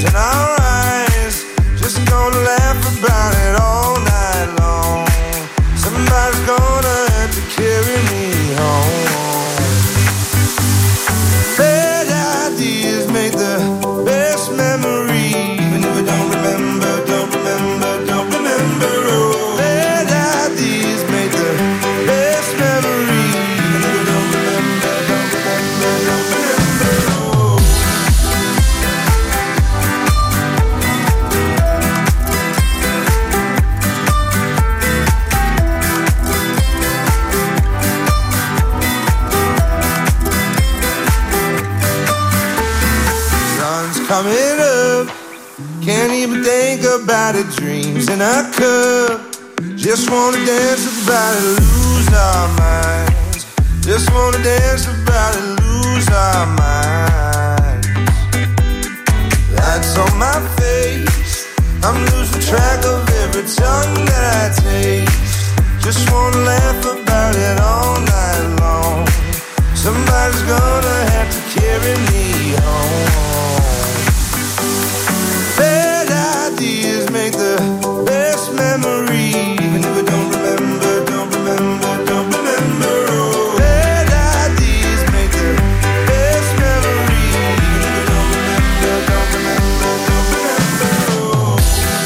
in our eyes. Just gonna laugh about it all night long. Somebody's gonna have to carry me home. Bad ideas make the best memories. Even if I don't remember, don't remember, don't remember. Oh, bad ideas make the best memories. Even if I don't remember, don't remember, don't remember. Oh. Sun's coming up. Can't even think about it, dreams in a cup. Just wanna dance about it, lose our minds. Just wanna dance about it, lose our minds. That's on my face. I'm losing track of every tongue that I taste. Just wanna laugh about it all night long. Somebody's gonna have to carry me home. Bad ideas make the best memories. Even if I don't remember, don't remember, don't remember. Oh, bad ideas make the best memories. Even if I don't remember, don't remember, don't remember. Oh.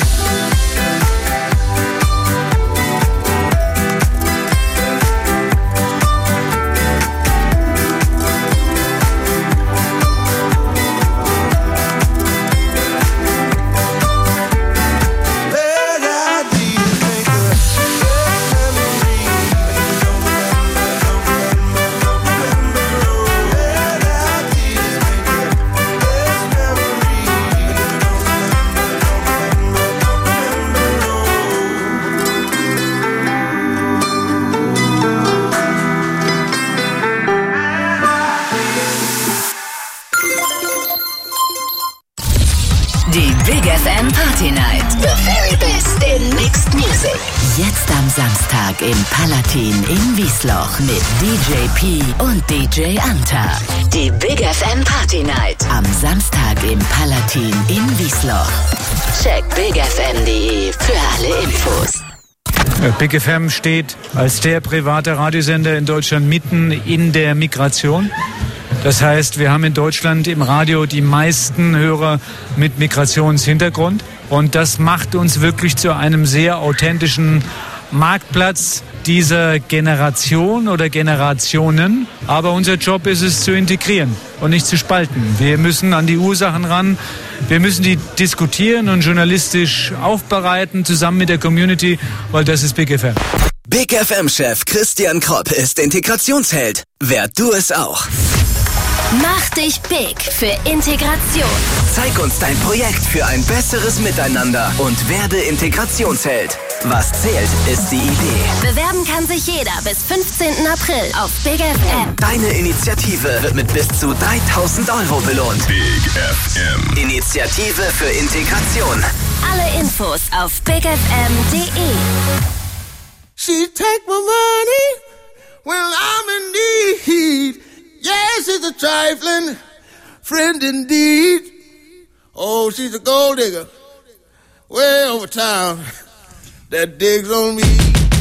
Die Big FM Party Night. The very best in mixed music. Jetzt am Samstag im Palatin in Wiesloch mit DJ P und DJ Anta. Die Big FM Party Night. Am Samstag im Palatin in Wiesloch. Check bigfm.de für alle Infos. Big FM steht als der private Radiosender in Deutschland mitten in der Migration. Das heißt, wir haben in Deutschland im Radio die meisten Hörer mit Migrationshintergrund. Und das macht uns wirklich zu einem sehr authentischen Marktplatz dieser Generation oder Generationen. Aber unser Job ist es, zu integrieren und nicht zu spalten. Wir müssen an die Ursachen ran. Wir müssen die diskutieren und journalistisch aufbereiten, zusammen mit der Community, weil das ist Big FM. Big FM-Chef Christian Kropp ist Integrationsheld. Werd du es auch. Mach dich big für Integration. Zeig uns dein Projekt für ein besseres Miteinander und werde Integrationsheld. Was zählt, ist die Idee. Bewerben kann sich jeder bis 15. April auf Big FM. Deine Initiative wird mit bis zu 3.000 € belohnt. Big FM. Initiative für Integration. Alle Infos auf bigfm.de. She take my money when I'm in need. Yes, she's a trifling friend indeed. Oh, she's a gold digger way over town that digs on me.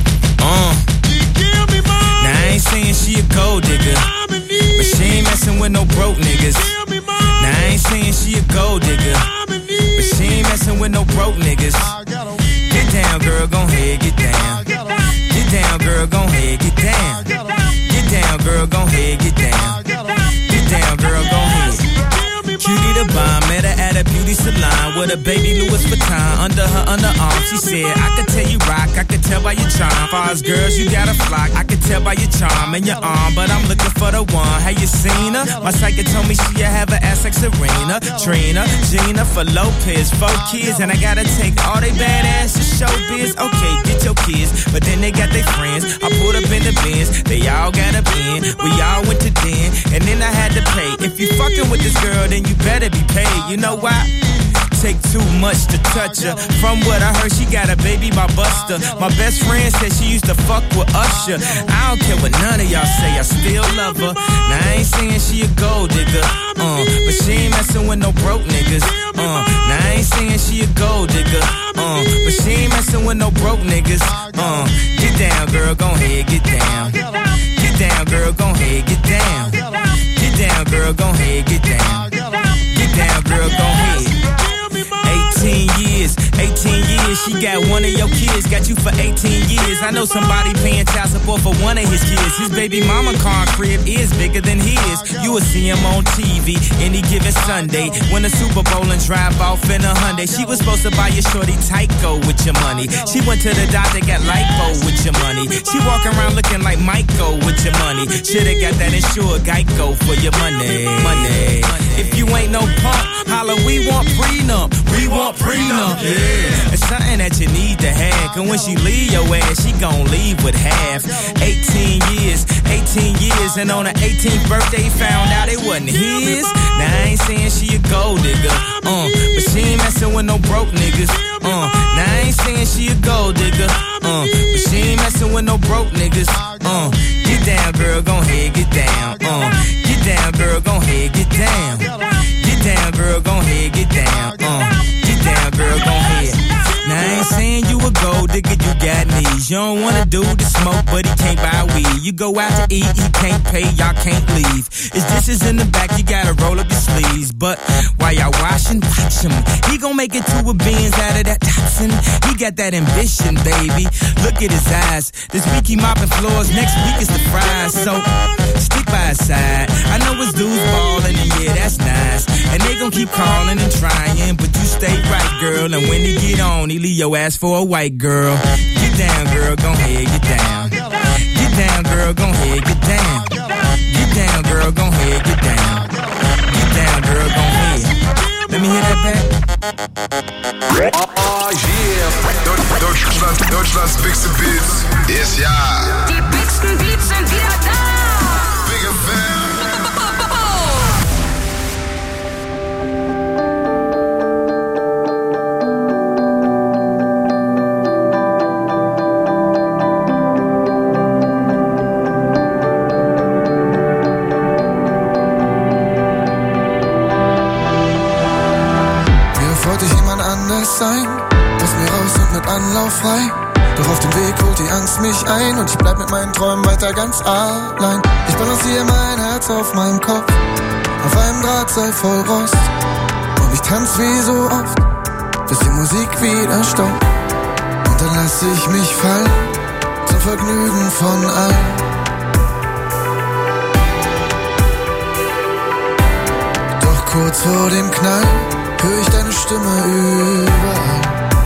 She give me money. Now I ain't saying she a gold digger, I'm in need. but she ain't messing with no broke niggas. Give me money. Now I ain't saying she a gold digger, I'm in need. but she ain't messing with no broke niggas. I got a Get down, girl, gon' head, get down. Get down, girl, gon' head, get down. Get down, girl, gon' head, get down. Get down, girl, gon' head. Cutie the bomb, met her at a beauty salon with a baby Louis Vuitton under her underarm. She said, I could tell you rock, I could tell by your charm. Far as girls, you got a flock, I could tell by your charm and your arm. But I'm looking for the one, have you seen her? My psychic told me she have an ass like Serena, Trina, Gina, for Lopez, 4 kids. And I gotta take all they badass to showbiz. Okay, get your kids, but then they got their friends. I pulled up in the Benz, they all got a bin. We all went to den, and then I had to pay. If you fucking with this girl, then you better be paid. You know why? Take too much to touch her. From what I heard, she got a baby by Buster. My best friend said she used to fuck with Usher. I don't care what none of y'all say, I still love her. Now I ain't saying she a gold digger, but she ain't messing with no broke niggas. Now saying she a gold digger, but she ain't messing with no broke niggas. Get down, girl, gon' ahead, get down. Get down, girl, gon' ahead, get down. Get down, girl, gon' ahead, get down. Get down, girl, gon' ahead. 18 years, she got one of your kids, got you for 18 years. I know somebody paying child support for one of his kids. His baby mama car crib is bigger than his. You will see him on TV any given Sunday. Win a Super Bowl and drive off in a Hyundai. She was supposed to buy your shorty Tyco with your money. She went to the doctor, got lipo with your money. She walking around looking like Michael with your money. Shoulda got that insured Geico for your money. Money. If you ain't no punk, holla, we want prenup. We want prenup. Yeah. It's something that you need to have. Cause when she leave your ass, she gon' leave with half. 18 years, and on her 18th birthday, found out it wasn't his. Now I ain't saying she a gold digger, but she ain't messing with no broke niggas. Now I ain't saying she a gold digger, but she ain't messing with no broke niggas. Get down, girl, gon' ahead, get down. Get down, girl, gon' ahead, get down. Get down, girl, gon' ahead, get down. Get down, girl, gon' ahead. Now I ain't saying you a gold digger, you got knees. You don't wanna do the smoke, but he can't buy weed. You go out to eat, he can't pay, y'all can't leave. His dishes in the back, you gotta roll up your sleeves. But while y'all washing, watch him. He gon' make it to a beans out of that toxin. He got that ambition, baby. Look at his eyes. This week he mopping floors, next week is the fries. So stick by his side. I know his dudes ballin', and yeah, that's nice. And they gon' keep calling and trying, but you stay right, girl. And when he get on, he leave your ass for a white girl. Get down, girl, gon' ahead, get down. Get down, girl, gon' ahead, get down. Get down, girl, gon' ahead, get down. Get down, girl, gon' ahead. Let me hear that back. Oh yeah. Deutschlands bigste Beats. Yes, ja. Die bigsten Beats sind wieder da. Big FM. Sein, lass mir raus und mit Anlauf frei. Doch auf dem Weg holt die Angst mich ein und ich bleib mit meinen Träumen weiter ganz allein. Ich balanciere mein Herz auf meinem Kopf, auf einem Drahtseil voll Rost. Und ich tanz wie so oft, bis die Musik wieder stoppt. Und dann lass ich mich fallen, zum Vergnügen von allen. Doch kurz vor dem Knall hör ich deine Stimme überall.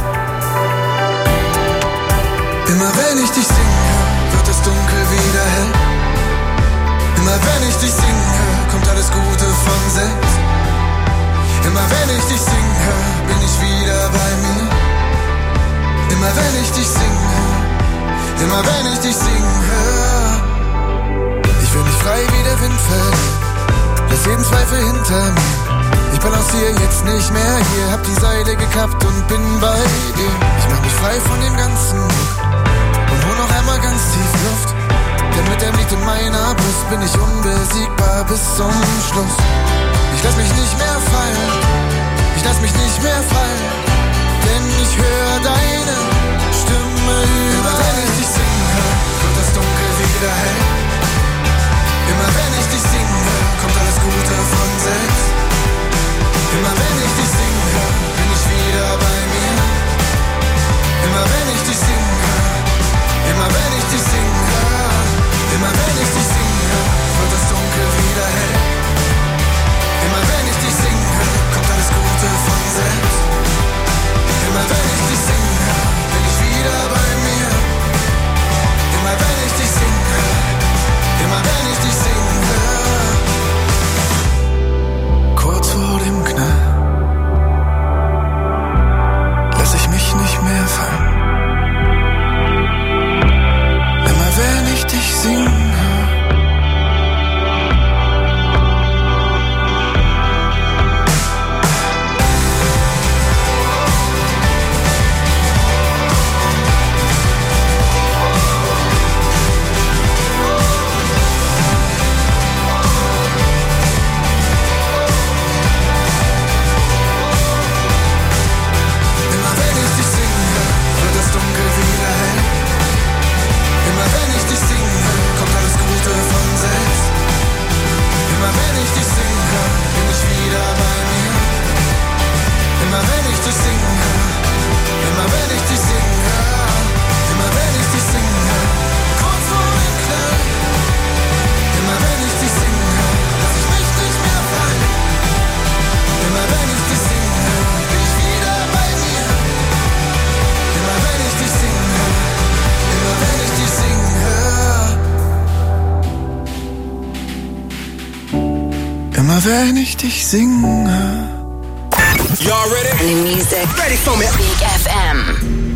Immer wenn ich dich singen hör, wird das Dunkel wieder hell. Immer wenn ich dich singen hör, kommt alles Gute von selbst. Immer wenn ich dich singen hör, bin ich wieder bei mir. Immer wenn ich dich singen hör, immer wenn ich dich singen hör. Ich will mich frei wie der Wind fällt, lass jeden Zweifel hinter mir. Ich balanciere jetzt nicht mehr hier, hab die Seile gekappt und bin bei dir. Ich mach mich frei von dem ganzen Druck und hol noch einmal ganz tief Luft. Denn mit dem Lied in meiner Brust bin ich unbesiegbar bis zum Schluss. Ich lass mich nicht mehr fallen, ich lass mich nicht mehr fallen, denn ich höre deine Stimme über. Immer wenn ich dich singen hör, wird das Dunkel wieder hell. Immer wenn ich dich singen hör, kommt alles Gute von selbst. Immer wenn ich dich singen hör, bin ich wieder bei mir. Immer wenn ich dich singen hör, immer wenn ich dich singen hör, immer wenn ich dich singen hör, wird das Dunkel wieder hell. Immer wenn ich dich singen hör, kommt alles Gute von selbst. Immer wenn ich dich singe. Y'all ready? New music. Ready for me? Big FM.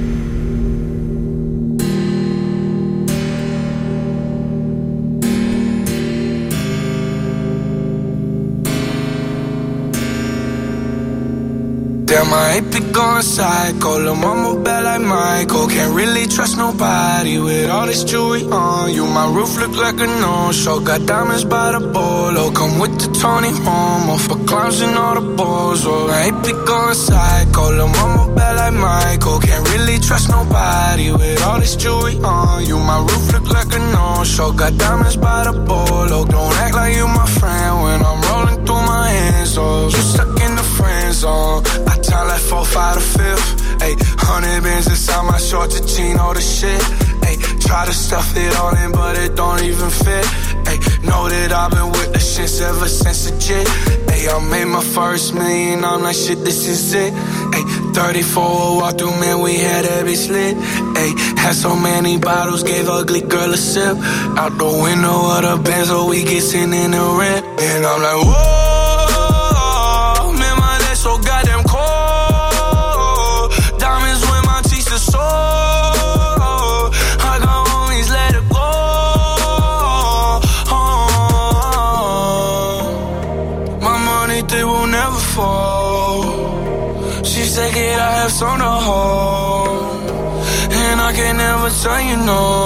Damn, I hate be going psycho. Lil' mama bad like Michael. Can't really trust nobody with all this jewelry on you. My roof look like a no-show. Got diamonds by the bolo. Come with the Tony Romo for clowns and all the balls. Oh, I hate be going psycho. Lil' mama bad like Michael. Can't really trust nobody with all this jewelry on you. My roof look like a no-show. Got diamonds by the bolo. Don't act like you my friend when I'm rolling through my hands. Oh, you stuck in the friend zone. I time like 4, 5 to 5th. Ayy, 100 bands inside my shorts, a jean, all the shit. Ayy, try to stuff it all in, but it don't even fit. Ayy, know that I've been with the shits ever since the jit. Ayy, I made my first million, I'm like, shit, this is it. Ayy, 34 walk through, man, we had that bitch lit. Ayy, had so many bottles, gave ugly girl a sip. Out the window of the Benz, so we get sent in the rent. And I'm like, whoa, man, my legs so goddamn cold. Diamonds when my teeth are sore. I got homies, let it go. My money, they will never fall. She said, kid, I have some to hold. And I can never tell you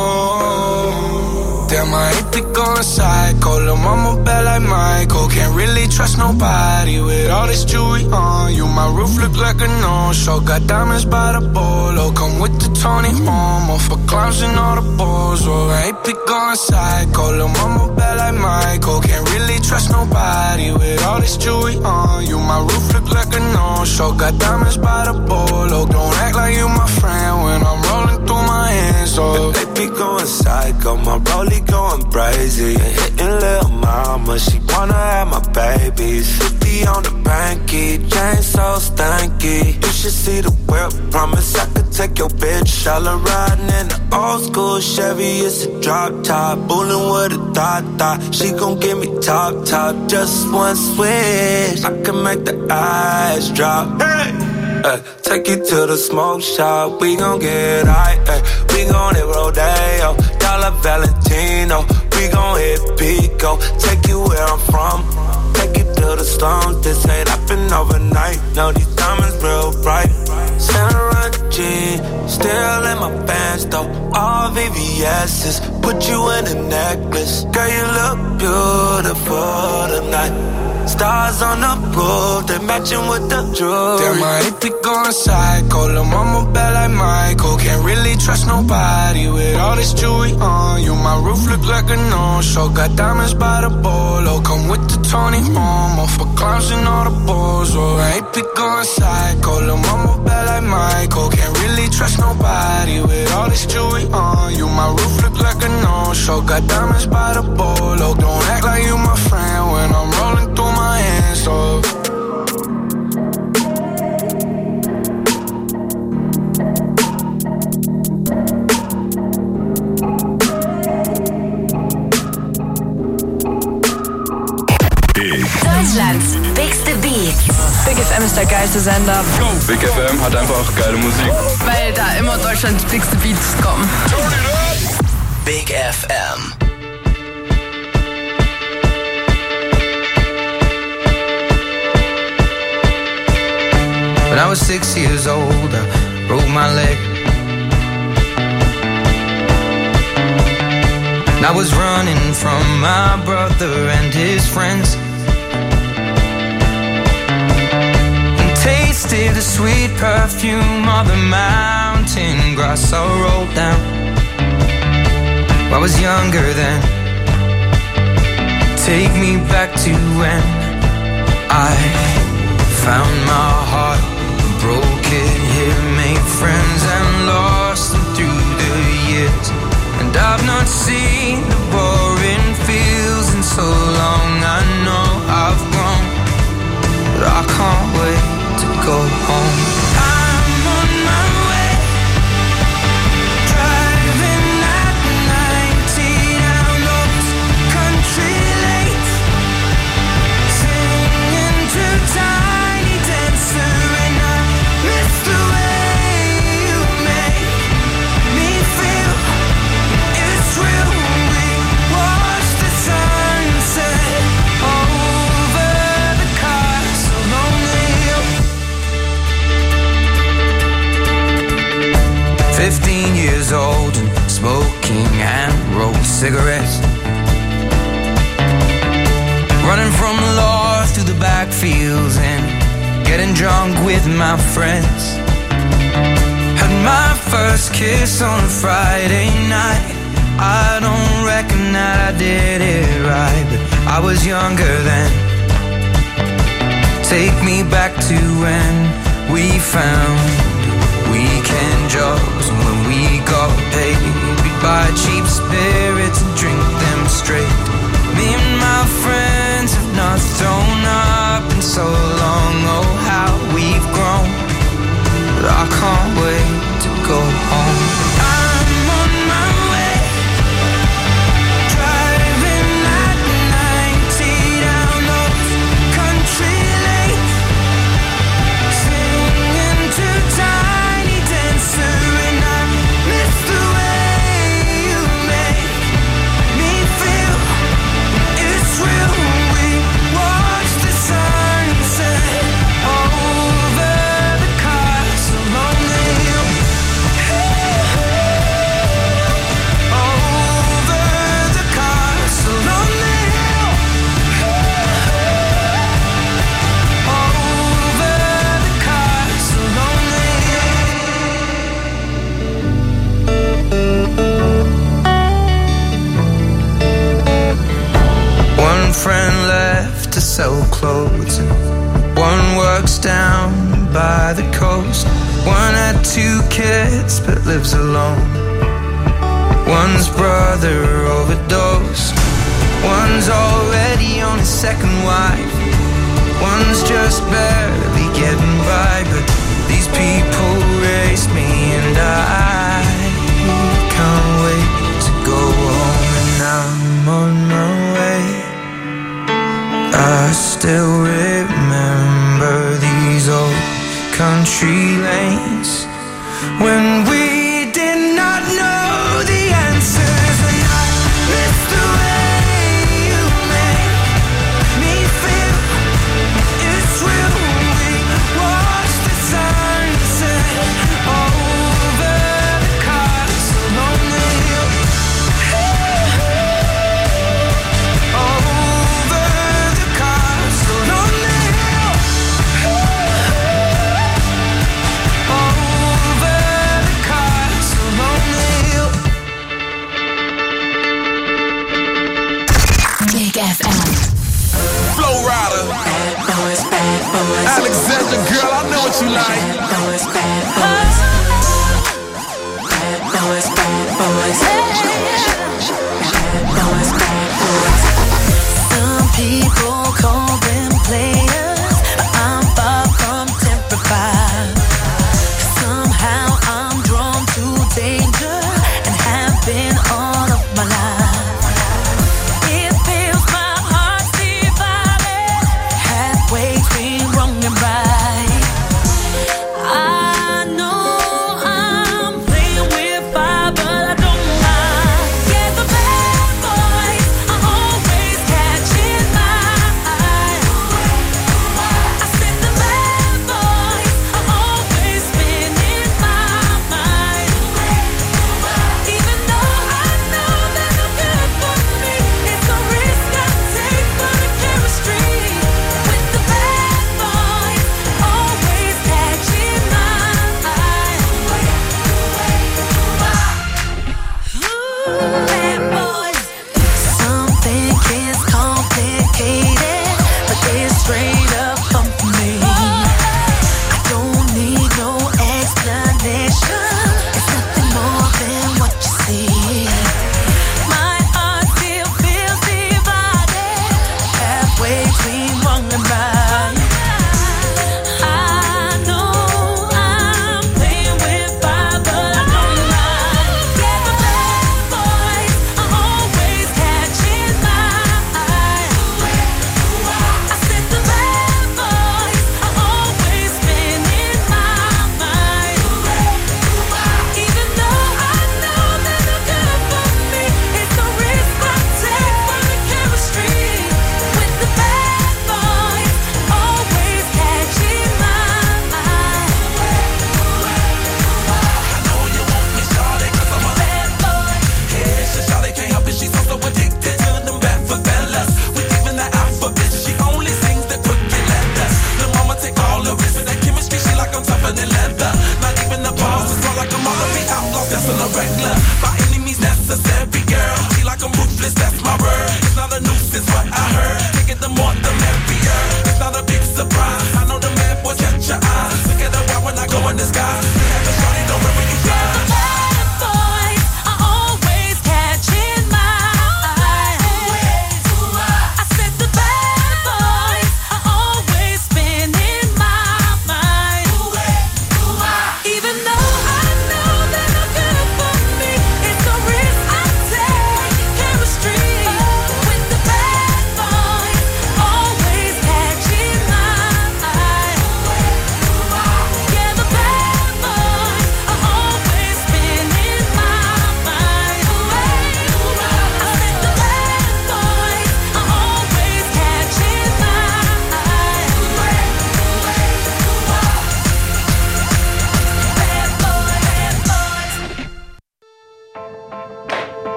no. Damn, I hate be going psycho. Lil' mama bad like Michael. Can't really trust nobody with all this jewelry on you. My roof look like a no-show. Got diamonds by the bolo. Come with the Tony Romo for clowns and all the balls. Oh, I hate be going psycho. Lil' mama bad like Michael. Can't really trust nobody with all this jewelry on you. My roof look like a no-show. Got diamonds by the bolo. Don't act like you my friend when I'm rolling through my hands. Oh, they be going psycho. My rollie going crazy and hitting lil' mama. She wanna have my babies. 50 on the banky, chain so stanky. You should see the whip. Promise I could take your bitch. All her riding in the old school Chevy. It's a drop top, bullin' with a thought. She gon' give me top, just one switch. I can make the eyes drop. Hey! Take you to the smoke shop, we gon' get high, we gon' hit Rodeo, Dollar Valentino, we gon' hit Pico, take you where I'm from, take you to the slums, this ain't happen overnight, no, these diamonds real bright, Santa Jean, still in my pants though, all VVS's, put you in a necklace, girl you look beautiful tonight. Stars on the roof, they matching with the jewelry. Damn, I hate be going psycho. Lil' mama bad like Michael. Can't really trust nobody with all this jewelry on you. My roof look like a no-show. Got diamonds by the bolo. Come with the Tony Romo for clowns and all the balls. Oh, I hate be going psycho. Lil' mama bad like Michael. Can't really trust nobody with all this jewelry on you. My roof look like a no-show. Got diamonds by the bolo. Don't act like you my friend when I'm rolling through my hands off. Deutschlands bigste Beats. Big FM ist der geilste Sender. Big FM hat einfach geile Musik. Weil da immer Deutschlands bigste Beats kommen. Big FM. When I was 6 years old, I broke my leg. And I was running from my brother and his friends, and tasted the sweet perfume of the mountain grass I rolled down. I was younger then. Take me back to when I found my heart, broke it here, made friends and lost them through the years. And I've not seen the boring fields in so long. I know I've grown, but I can't wait to go home. I'm on my way, driving at 90 down those country lanes, singing years old and smoking and rolled cigarettes. Running from the law through the backfields and getting drunk with my friends. Had my first kiss on a Friday night. I don't reckon that I did it right, but I was younger then. Take me back to when we found weekend jobs, and when we got paid, we'd buy cheap spirits and drink them straight. Me and my friends have not thrown up in so long. Oh, how we've grown, but I can't wait to go home. I'm on my way, driving at 90 down those country lanes, singing to Tiny Dancer, and I miss the way you make me feel. It's real. We watch the sunset over the castle on the hill. Over the castle on the hill. Over the castle on the hill. One friend left to sell clothes, and one works down by the coast. One had 2 kids but lives alone. One's brother overdosed. One's already on his second wife. One's just barely getting by, but these people raised me, and I can't wait to go home. And I'm on my way. I still remember these old country lanes when we did not know the answers, and I miss the way you make me feel. It's real. We watch the sunset over the castle on the hill. Over the castle on the hill. Over the castle on the hill. Big FM. Flow Rider. Alexander, girl, I know what you like. Some people call them players. I'm far from terrified. Somehow I'm drawn to danger and have been all of my life. It feels my heart's divided, halfway between wrong and right. I know I'm playing with fire, but I don't mind. Yeah, the bad boys are always catching fire.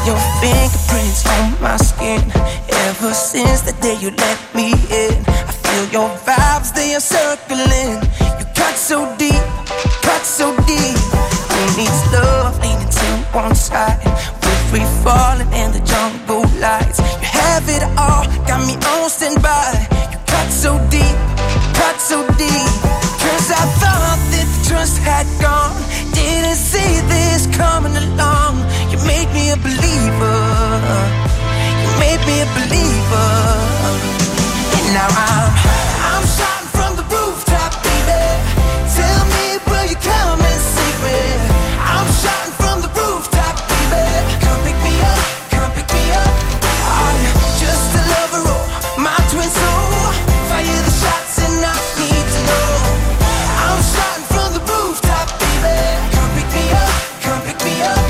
your fingerprints on my skin. Ever since the day you let me in, I feel your vibes, they are circling. You cut so deep, cut so deep. Who needs love leaning to one side? We're free falling in the jungle lights. You have it all, got me on standby. You cut so deep, cut so deep. Cause I thought that the trust had gone. Didn't see this coming along. You made me a believer. You made me a believer. And now I'm shouting from the rooftop, baby. Tell me, will you come and save me? I'm shouting from the rooftop, baby. Come pick me up, come pick me up. Are you just a lover or my twin soul? Fire the shots and I need to know. I'm shouting from the rooftop, baby. Come pick me up, come pick me up.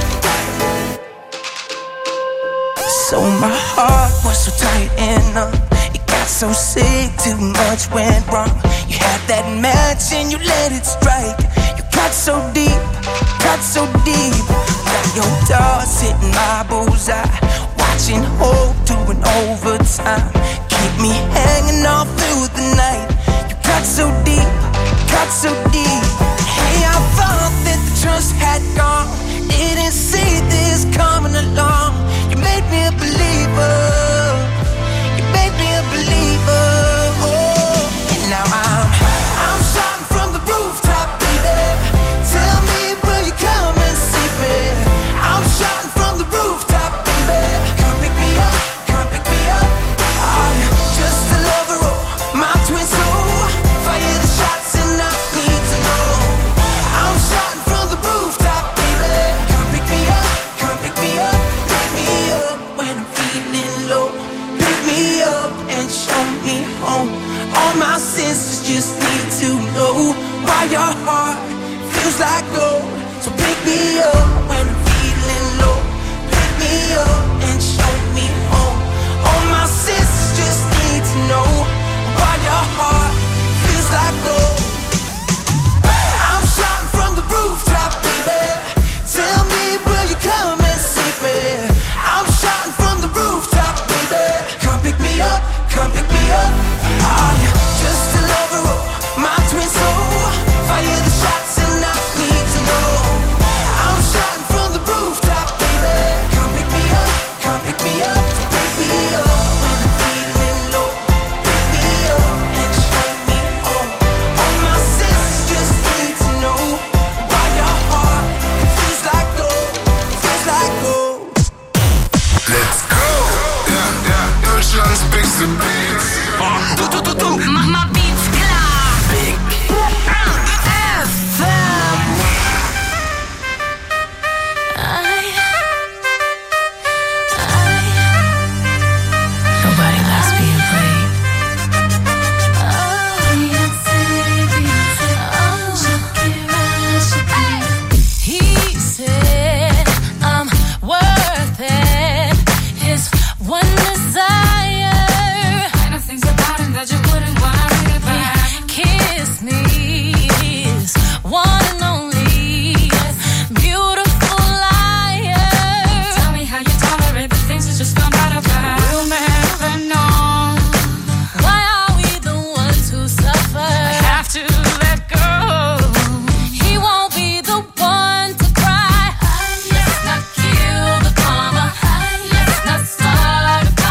So my heart was so tight and numb. It got so sick, too much went wrong. You had that match and you let it strike. You cut so deep, cut so deep. Got your doors hitting my bullseye. Watching hope doing overtime. Keep me hanging all through the night. You cut so deep, cut so deep. Hey, I thought that the trust had gone. Didn't see this coming along. You made me a believer. You made me a believer. Oh, and now I'm shouting from the rooftop, baby. Tell me, will you come and save me? I'm shouting from the rooftop, baby. Come pick me up, come pick me up. Are you just a lover or my twin soul? Fire the shots and I need to know. I'm shouting from the rooftop, baby. Come pick me up, come pick me up. Pick me up when I'm feeling low. Pick me up and show me home. All my senses just need to know why your heart feels like gold. So pick me up when I'm feeling low. Pick me up and show me home. All my senses just need to know why your heart feels like gold. I'm shouting from the rooftop, baby. Tell me, will you come and save me? I'm shouting from the rooftop, baby. Come pick me up, come pick me up. Are you just a lover or my twin soul? Fire the shots and I need to know. I'm shouting from the rooftop, baby. Come pick me up, come pick me up. Pick me up when I'm feeling low. Pick me up and show me home. All my senses just need to know why your heart feels like gold, feels like gold. Let's go! Yeah, yeah, Deutschlands bigste Beats. Mach mal Beats klar. Big FM. Nobody likes being played. He said I'm worth it. His one desire. Kind of things about him that you wouldn't want to read about. Kiss me, his one and only beautiful liar. Tell me how you tolerate the things that just found out about. We'll never know. Why are we the ones who suffer? I have to let go. He won't be the one to cry. Let's not kill the karma. Let's not start a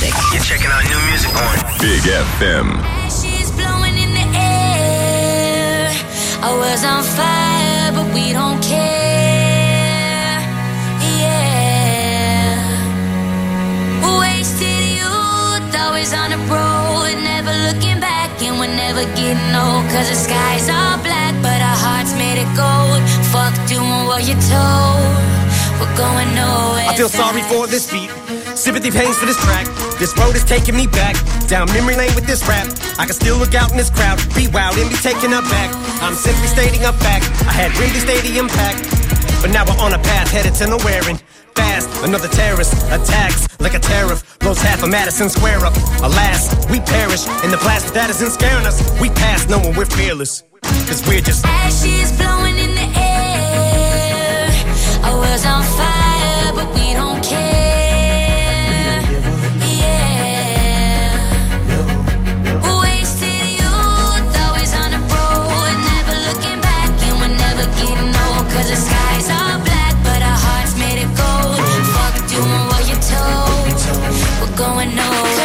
music. You're checking out new music on Big FM. Ashes blowing in the air. I was on fire, but we don't care. Yeah. Wasted youth, always on the road, never looking back, and we're never getting old. Cause the skies are black, but our hearts made it gold. Fuck doing what you're told. We're going nowhere. I feel sorry for this beat. Sympathy pains for this track. This road is taking me back down memory lane with this rap. I can still look out in this crowd, be wild and be taken aback. I'm simply stating a fact. I had Wembley Stadium packed, but now we're on a path headed to nowhere and fast. Another terrorist attacks like a tariff, blows half of Madison Square up. Alas, we perish in the blast that isn't scaring us. We pass knowing we're fearless, cause we're just ashes blowing in the air. I was on fire, but we don't care.